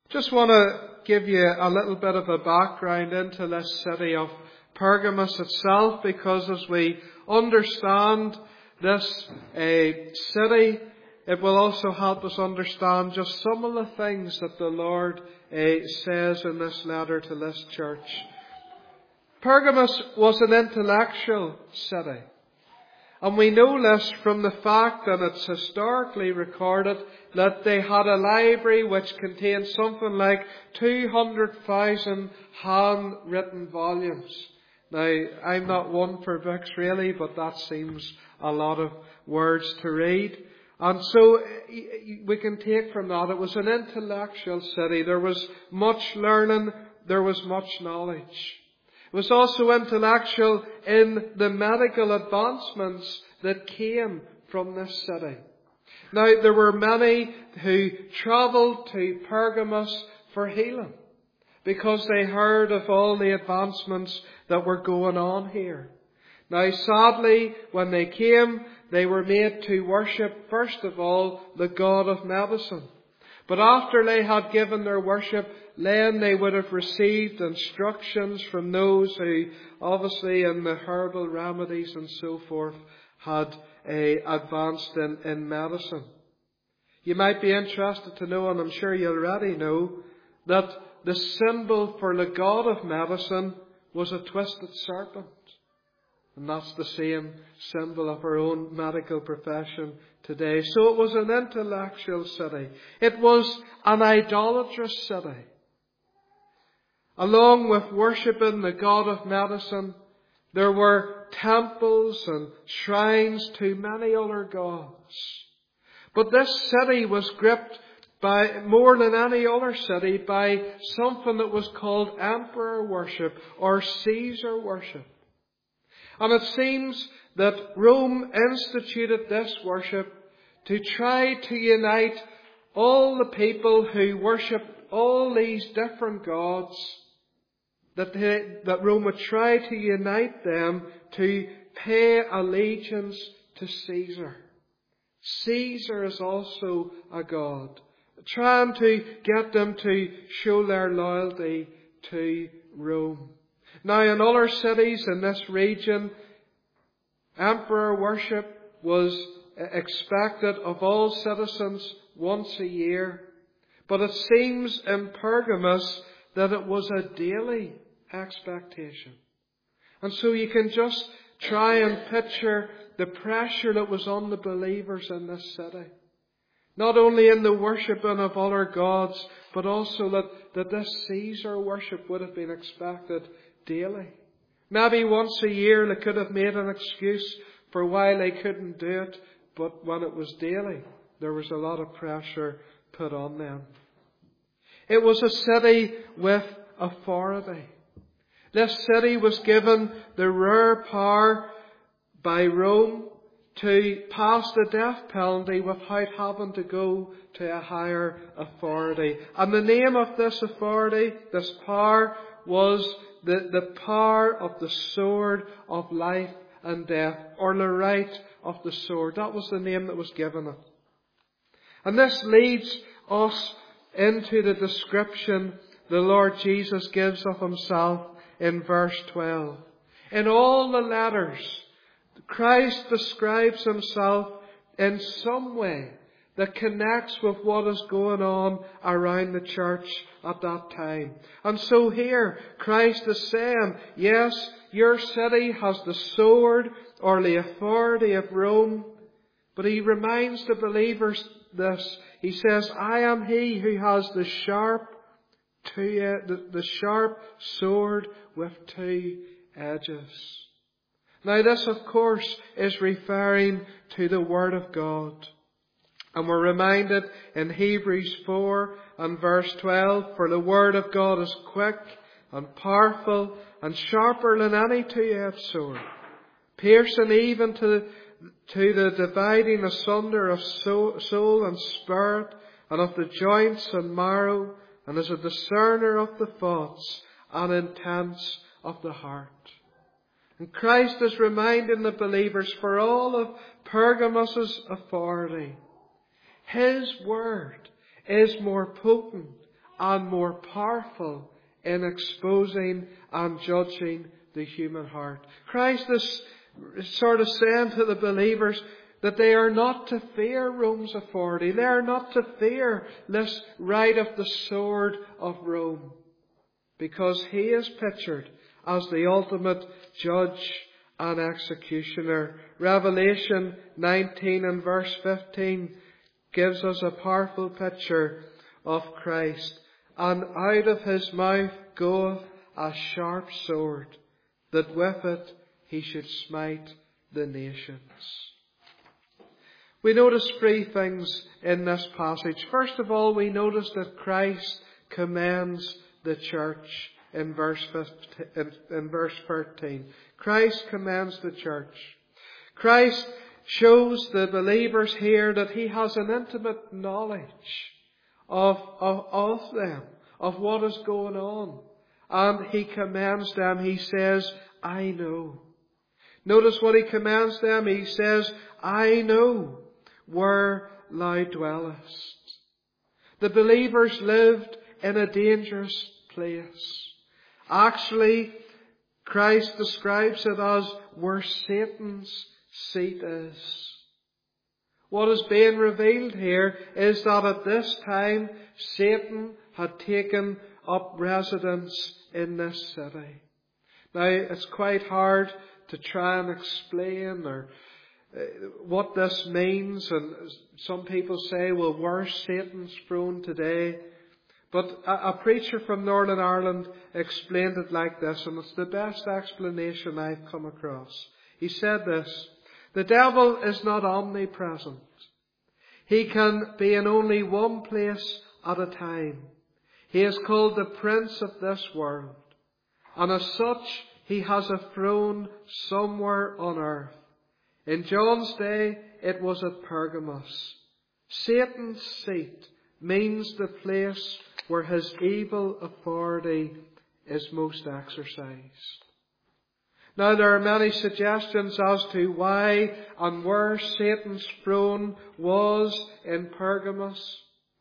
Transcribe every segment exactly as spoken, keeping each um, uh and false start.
Just want to give you a little bit of a background into this city of Pergamos itself, because as we understand this uh, city, it will also help us understand just some of the things that the Lord uh, says in this letter to this church. Pergamos was an intellectual city. And we know this from the fact that it's historically recorded that they had a library which contained something like two hundred thousand handwritten volumes. Now, I'm not one for books really, but that seems a lot of words to read. And so we can take from that it was an intellectual city. There was much learning, there was much knowledge. It was also intellectual in the medical advancements that came from this city. Now, there were many who travelled to Pergamos for healing because they heard of all the advancements that were going on here. Now, sadly, when they came, they were made to worship, first of all, the god of medicine. But after they had given their worship, then they would have received instructions from those who, obviously in the herbal remedies and so forth, had uh, advanced in, in medicine. You might be interested to know, and I'm sure you already know, that the symbol for the god of medicine was a twisted serpent. And that's the same symbol of our own medical profession today. So it was an intellectual city. It was an idolatrous city. Along with worshipping the god of medicine, there were temples and shrines to many other gods. But this city was gripped by, more than any other city, by something that was called emperor worship or Caesar worship. And it seems that Rome instituted this worship to try to unite all the people who worship all these different gods, that, they, that Rome would try to unite them to pay allegiance to Caesar. Caesar is also a god, trying to get them to show their loyalty to Rome. Now, in other cities in this region, emperor worship was expected of all citizens once a year. But it seems in Pergamos that it was a daily expectation. And so you can just try and picture the pressure that was on the believers in this city. Not only in the worshipping of other gods, but also that, that this Caesar worship would have been expected daily. Maybe once a year they could have made an excuse for why they couldn't do it, but when it was daily, there was a lot of pressure put on them. It was a city with authority. This city was given the rare power by Rome to pass the death penalty without having to go to a higher authority. And the name of this authority, this power, was the, the power of the sword of life and death, or the right of the sword. That was the name that was given it. And this leads us into the description the Lord Jesus gives of himself in verse twelve. In all the letters, Christ describes himself in some way that connects with what is going on around the church at that time. And so here, Christ is saying, yes, your city has the sword or the authority of Rome, but he reminds the believers this. He says, I am he who has the sharp, two, uh, the, the sharp sword with two edges. Now this, of course, is referring to the Word of God. And we're reminded in Hebrews four and verse twelve, for the Word of God is quick and powerful and sharper than any two-edged sword, piercing even to, to the dividing asunder of soul, soul and spirit, and of the joints and marrow, and is a discerner of the thoughts and intents of the heart. And Christ is reminding the believers, for all of Pergamos' authority, his word is more potent and more powerful in exposing and judging the human heart. Christ is sort of saying to the believers that they are not to fear Rome's authority. They are not to fear this right of the sword of Rome, because He is pictured as the ultimate judge and executioner. Revelation nineteen and verse fifteen gives us a powerful picture of Christ. And out of His mouth goeth a sharp sword, that with it He should smite the nations. We notice three things in this passage. First of all, we notice that Christ commends the church in verse fifteen, in verse thirteen. Christ commends the church. Christ shows the believers here that He has an intimate knowledge of, of, of them, of what is going on. And He commends them. He says, I know. Notice what He commends them. He says, I know where thou dwellest. The believers lived in a dangerous place. Actually, Christ describes it as where Satan's seat is. What is being revealed here is that at this time Satan had taken up residence in this city. Now, it's quite hard to try and explain or uh, what this means, and some people say, well, where's Satan's throne today? But a, a preacher from Northern Ireland explained it like this, and it's the best explanation I've come across. He said this: the devil is not omnipresent. He can be in only one place at a time. He is called the Prince of this world, and as such he has a throne somewhere on earth. In John's day it was at Pergamos. Satan's seat means the place where his evil authority is most exercised. Now, there are many suggestions as to why and where Satan's throne was in Pergamos.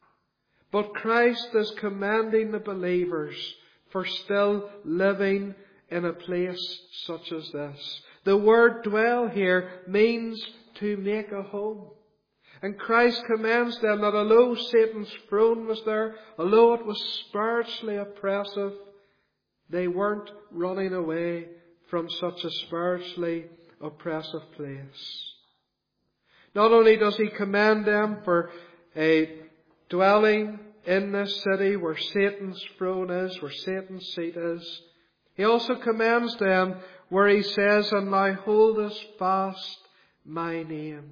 But Christ is commending the believers for still living in a place such as this. The word dwell here means to make a home. And Christ commends them that although Satan's throne was there, although it was spiritually oppressive, they weren't running away from such a spiritually oppressive place. Not only does He commend them for a dwelling in this city where Satan's throne is, where Satan's seat is, He also commends them where He says, and thou holdest fast my name.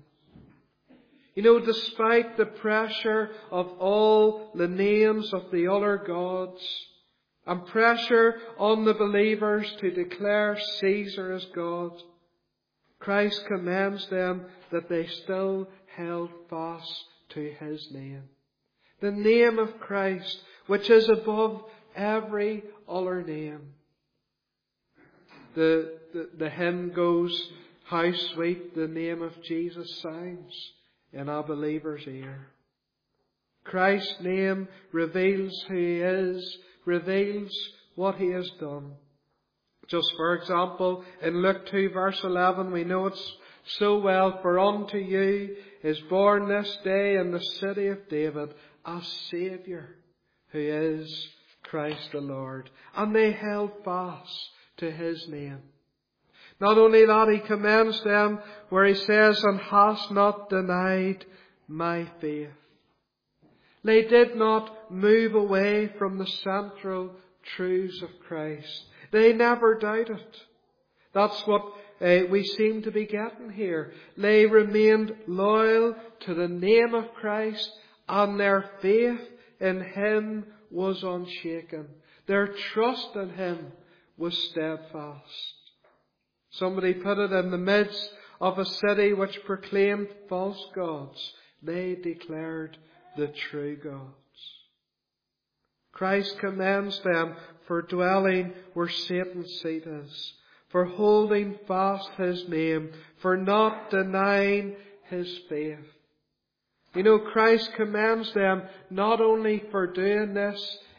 You know, despite the pressure of all the names of the other gods and pressure on the believers to declare Caesar as God, Christ commends them that they still held fast to His name. The name of Christ, which is above every other name. The, the, the hymn goes, how sweet the name of Jesus sounds in a believer's ear. Christ's name reveals who He is, reveals what He has done. Just for example, in Luke two verse eleven, we know it so well, for unto you is born this day in the city of David a Saviour, who is Christ the Lord. And they held fast to His name. Not only that, He commends them where He says, and hast not denied my faith. They did not move away from the central truths of Christ. They never doubted. That's what uh, we seem to be getting here. They remained loyal to the name of Christ, and their faith in Him was unshaken. Their trust in Him was steadfast. Somebody put it, in the midst of a city which proclaimed false gods, they declared the true gods. Christ commends them for dwelling where Satan's seat is, for holding fast His name, for not denying His faith. You know, Christ commends them not only for doing this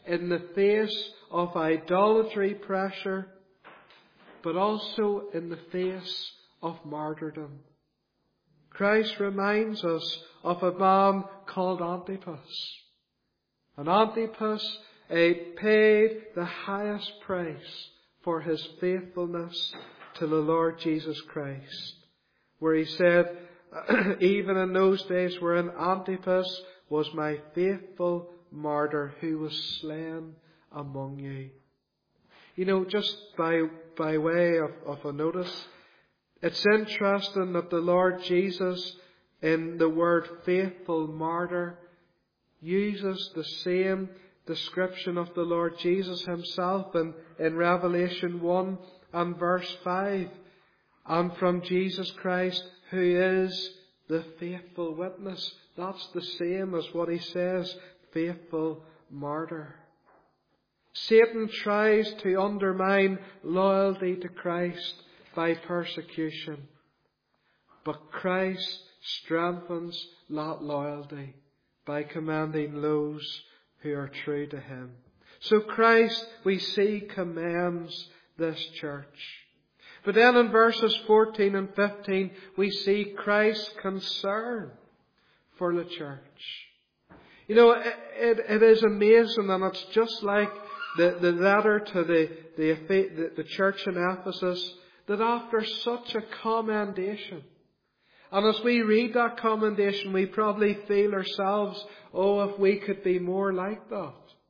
in the face of idolatry pressure, but also in the face of martyrdom. Christ reminds us of a man called Antipas. And Antipas uh, paid the highest price for his faithfulness to the Lord Jesus Christ, where he said, even in those days wherein Antipas was my faithful martyr who was slain among you. You know, just by by way of, of a notice, it's interesting that the Lord Jesus, in the word faithful martyr, uses the same description of the Lord Jesus himself in, in Revelation one and verse five. And from Jesus Christ, who is the faithful witness. That's the same as what he says, faithful martyr. Satan tries to undermine loyalty to Christ by persecution. But Christ strengthens that loyalty by commending those who are true to him. So Christ, we see, commends this church. But then in verses fourteen and fifteen, we see Christ's concern for the church. You know, it, it, it is amazing, and it's just like the, the letter to the, the, the, the church in Ephesus, that after such a commendation, and as we read that commendation, we probably feel ourselves, oh, if we could be more like that.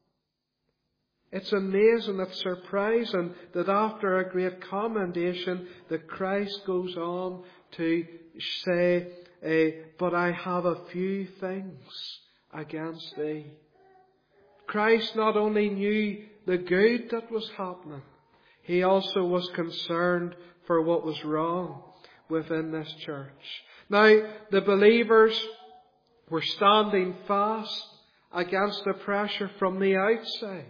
It's amazing, it's surprising that after a great commendation, that Christ goes on to say, eh, but I have a few things against thee. Christ not only knew the good that was happening, he also was concerned for what was wrong within this church. Now, the believers were standing fast against the pressure from the outside.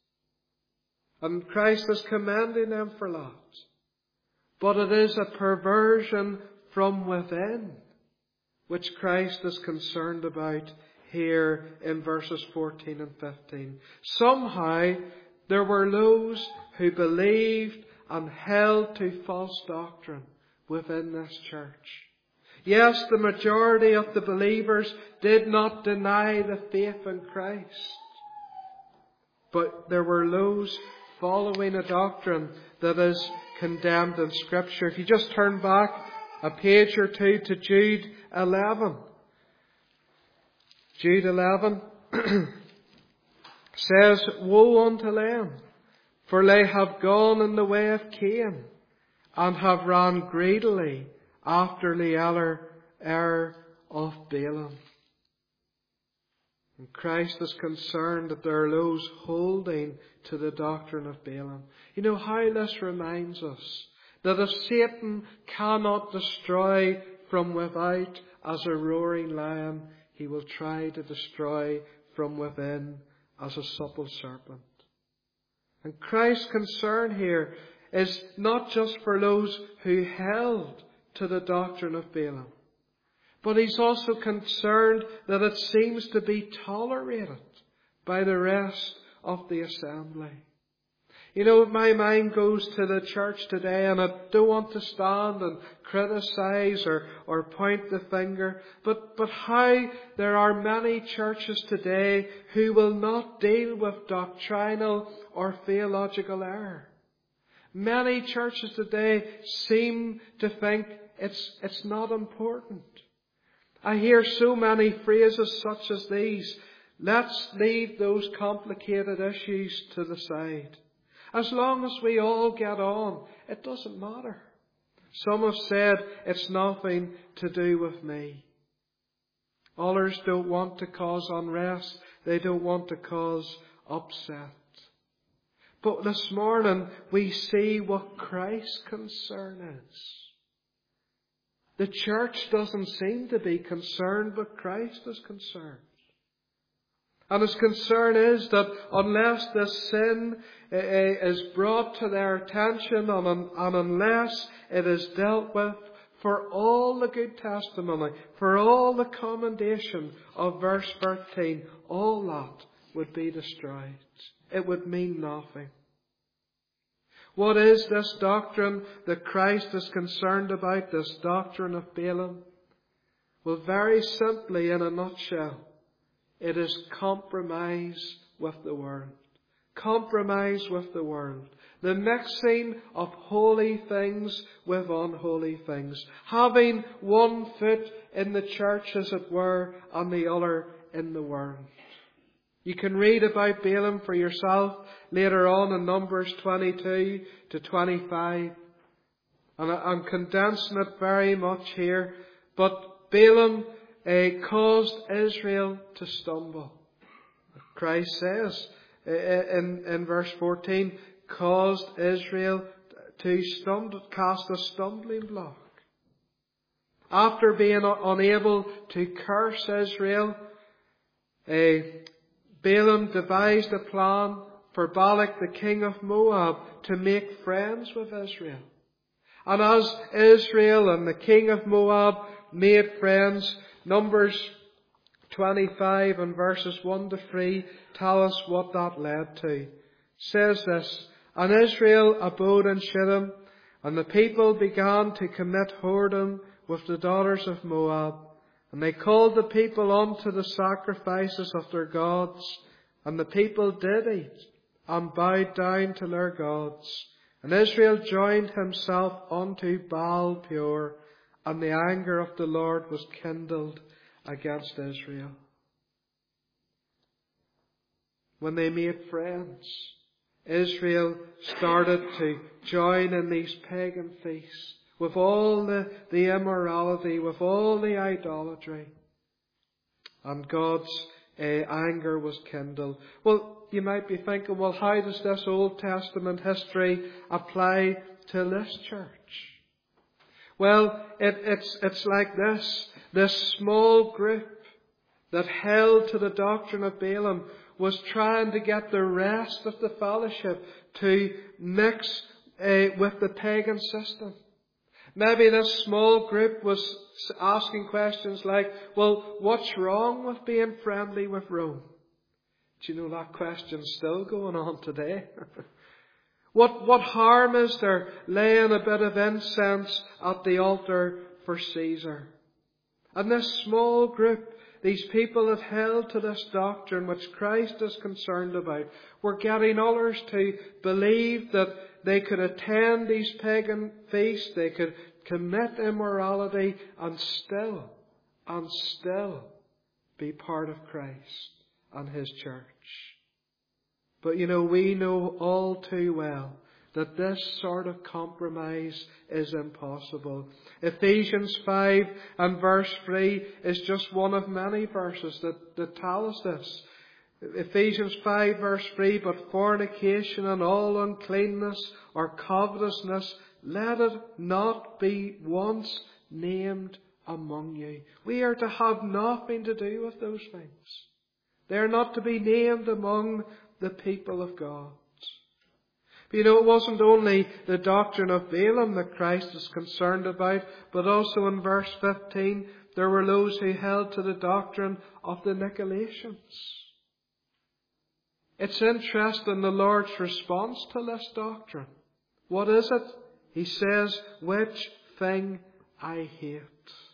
And Christ is commending them for that. But it is a perversion from within, which Christ is concerned about here in verses fourteen and fifteen. Somehow, there were those who believed and held to false doctrine within this church. Yes, the majority of the believers did not deny the faith in Christ. But there were those following a doctrine that is condemned in Scripture. If you just turn back a page or two to Jude eleven. Jude eleven says, woe unto them, for they have gone in the way of Cain, and have ran greedily after the error of Balaam. And Christ is concerned that there are those holding to the doctrine of Balaam. You know how this reminds us that if Satan cannot destroy from without as a roaring lion, he will try to destroy from within as a supple serpent. And Christ's concern here is not just for those who held to the doctrine of Balaam, but he's also concerned that it seems to be tolerated by the rest of the assembly. You know, my mind goes to the church today, and I don't want to stand and criticize or, or point the finger, but, but how there are many churches today who will not deal with doctrinal or theological error. Many churches today seem to think it's, it's not important. I hear so many phrases such as these. Let's leave those complicated issues to the side. As long as we all get on, it doesn't matter. Some have said it's nothing to do with me. Others don't want to cause unrest. They don't want to cause upset. But this morning we see what Christ's concern is. The church doesn't seem to be concerned, but Christ is concerned. And his concern is that unless this sin is brought to their attention and unless it is dealt with, for all the good testimony, for all the commendation of verse thirteen, all that would be destroyed. It would mean nothing. What is this doctrine that Christ is concerned about, this doctrine of Balaam? Well, very simply, in a nutshell, it is compromise with the world. Compromise with the world. The mixing of holy things with unholy things. Having one foot in the church, as it were, and the other in the world. You can read about Balaam for yourself later on in Numbers twenty-two to twenty-five. And I'm condensing it very much here. But Balaam uh, caused Israel to stumble. Christ says in, in verse fourteen, caused Israel to stumble, cast a stumbling block. After being unable to curse Israel, uh, Balaam devised a plan for Balak, the king of Moab, to make friends with Israel. And as Israel and the king of Moab made friends, Numbers twenty-five and verses one to three tell us what that led to. It says this, and Israel abode in Shittim, and the people began to commit whoredom with the daughters of Moab. And they called the people unto the sacrifices of their gods. And the people did eat, and bowed down to their gods. And Israel joined himself unto Baal Peor, and the anger of the Lord was kindled against Israel. When they made friends, Israel started to join in these pagan feasts, with all the, the immorality, with all the idolatry. And God's uh, anger was kindled. Well, you might be thinking, well, how does this Old Testament history apply to this church? Well, it, it's, it's like this. This small group that held to the doctrine of Balaam was trying to get the rest of the fellowship to mix uh, with the pagan system. Maybe this small group was asking questions like, well, what's wrong with being friendly with Rome? Do you know that question's still going on today? what, what harm is there laying a bit of incense at the altar for Caesar? And this small group, these people that held to this doctrine which Christ is concerned about, were getting others to believe that they could attend these pagan feasts, they could commit immorality and still, and still be part of Christ and His church. But you know, we know all too well that this sort of compromise is impossible. Ephesians five and verse three is just one of many verses that, that tell us this. Ephesians five verse three, but fornication and all uncleanness or covetousness, let it not be once named among you. We are to have nothing to do with those things. They are not to be named among the people of God. But you know, it wasn't only the doctrine of Balaam that Christ is concerned about, but also in verse fifteen, there were those who held to the doctrine of the Nicolaitans. It's interesting the Lord's response to this doctrine. What is it? He says, which thing I hate.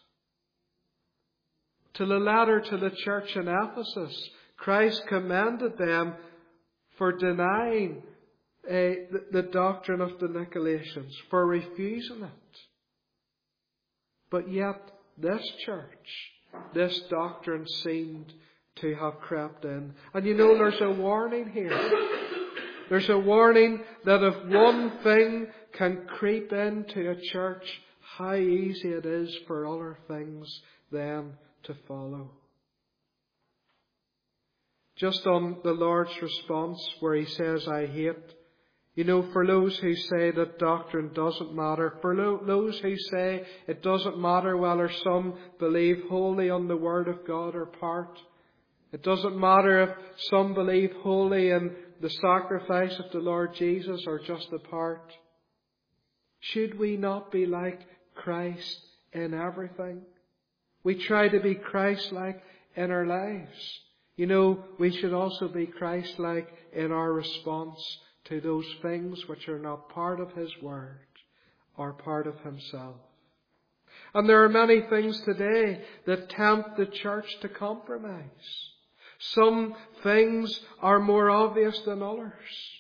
To the letter to the church in Ephesus, Christ commended them for denying uh, the, the doctrine of the Nicolaitans, for refusing it. But yet, this church, this doctrine seemed to have crept in. And you know, there's a warning here. There's a warning that if one thing can creep into a church, how easy it is for other things then to follow. Just on the Lord's response where He says, I hate, you know, for those who say that doctrine doesn't matter, for those who say it doesn't matter whether some believe wholly on the Word of God or part, it doesn't matter if some believe wholly in the sacrifice of the Lord Jesus or just a part. Should we not be like Christ in everything? We try to be Christ-like in our lives. You know, we should also be Christ-like in our response to those things which are not part of His Word or part of Himself. And there are many things today that tempt the church to compromise. Some things are more obvious than others.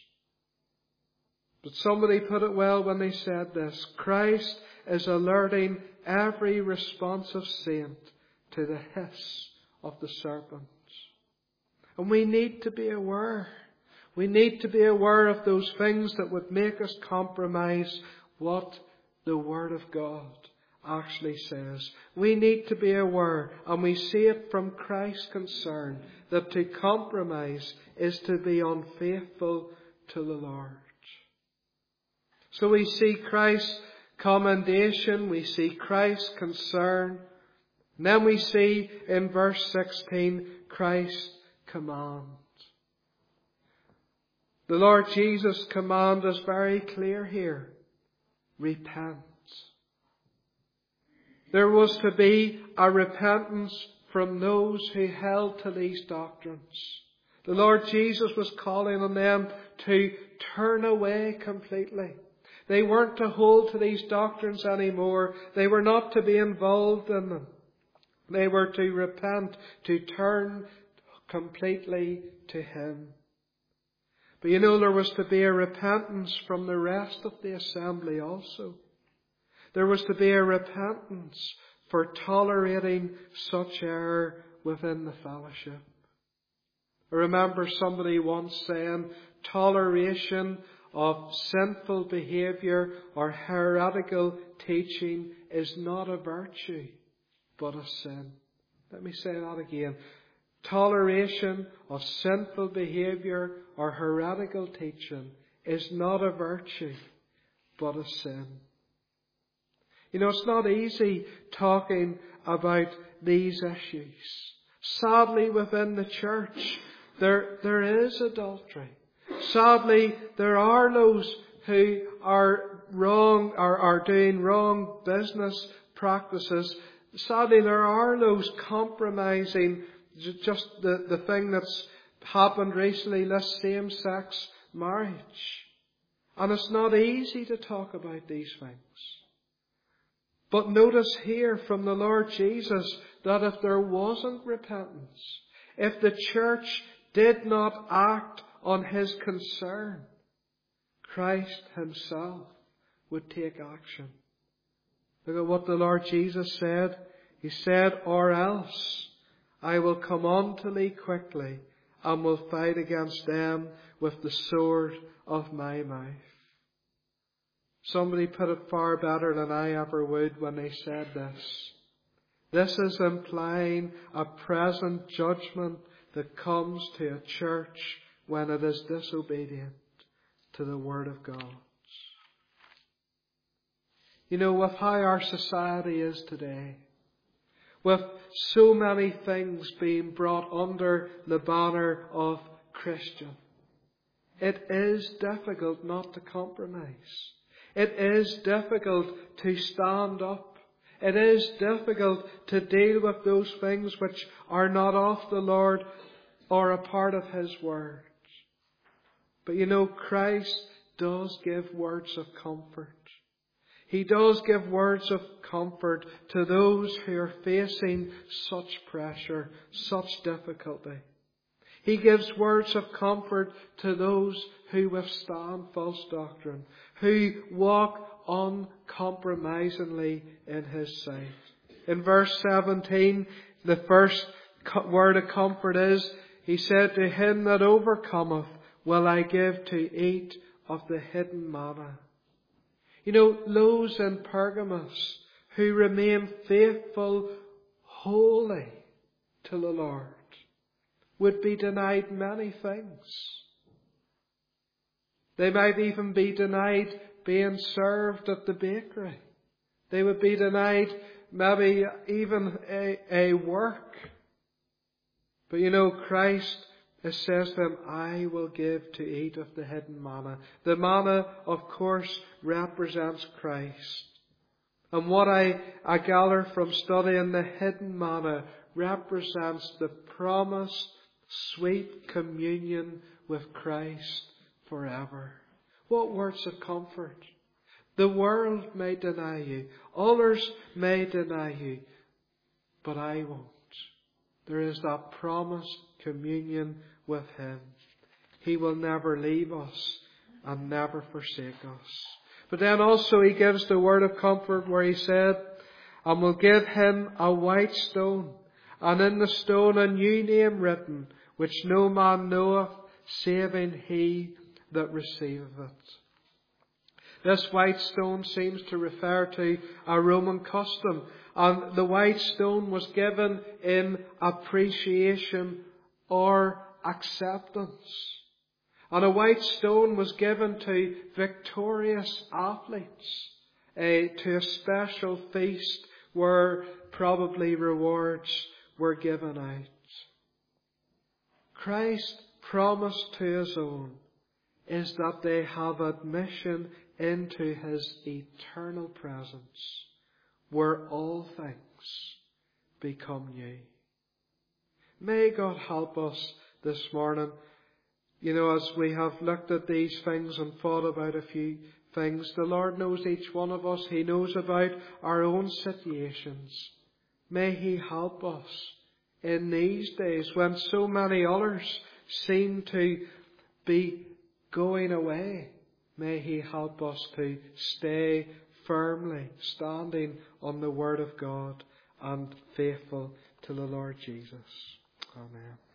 But somebody put it well when they said this: Christ is alerting every responsive saint to the hiss of the serpent. And we need to be aware. We need to be aware of those things that would make us compromise what the Word of God actually says. We need to be aware, and we see it from Christ's concern, that to compromise is to be unfaithful to the Lord. So we see Christ's commendation, we see Christ's concern, and then we see in verse sixteen Christ's command. The Lord Jesus' command is very clear here. Repent. There was to be a repentance from those who held to these doctrines. The Lord Jesus was calling on them to turn away completely. They weren't to hold to these doctrines anymore. They were not to be involved in them. They were to repent, to turn completely to Him. But you know, there was to be a repentance from the rest of the assembly also. There was to be a repentance for tolerating such error within the fellowship. I remember somebody once saying, toleration of sinful behaviour or heretical teaching is not a virtue, but a sin. Let me say that again. Toleration of sinful behaviour or heretical teaching is not a virtue, but a sin. You know, it's not easy talking about these issues. Sadly, within the church, there, there is adultery. Sadly, there are those who are wrong, or are doing wrong business practices. Sadly, there are those compromising just the, the thing that's happened recently, this same-sex marriage. And it's not easy to talk about these things. But notice here from the Lord Jesus that if there wasn't repentance, if the church did not act on His concern, Christ Himself would take action. Look at what the Lord Jesus said. He said, or else I will come unto thee quickly, and will fight against them with the sword of my mouth. Somebody put it far better than I ever would when they said this. This is implying a present judgment that comes to a church when it is disobedient to the Word of God. You know, with how our society is today, with so many things being brought under the banner of Christian, it is difficult not to compromise. It is difficult to stand up. It is difficult to deal with those things which are not of the Lord or a part of His Word. But you know, Christ does give words of comfort. He does give words of comfort to those who are facing such pressure, such difficulty. He gives words of comfort to those who withstand false doctrine, who walk uncompromisingly in His sight. In verse seventeen, the first word of comfort is, He said, to him that overcometh will I give to eat of the hidden manna. You know, those in Pergamos who remain faithful, holy to the Lord, would be denied many things. They might even be denied being served at the bakery. They would be denied maybe even a, a work. But you know, Christ, it says to them, I will give to eat of the hidden manna. The manna, of course, represents Christ. And what I, I gather from studying the hidden manna represents the promised sweet communion with Christ forever. What words of comfort! The world may deny you, others may deny you, but I won't. There is that promised communion with Him. He will never leave us and never forsake us. But then also He gives the word of comfort where He said, and will give him a white stone, and in the stone a new name written, which no man knoweth, saving he that receiveth it. This white stone seems to refer to a Roman custom, and the white stone was given in appreciation or acceptance. And a white stone was given to victorious athletes, uh, to a special feast where probably rewards were given out. Christ promised to His own is that they have admission into His eternal presence, where all things become new. May God help us this morning. You know, as we have looked at these things and thought about a few things, the Lord knows each one of us. He knows about our own situations. May He help us in these days when so many others seem to be going away. May He help us to stay firmly standing on the Word of God and faithful to the Lord Jesus. Amen.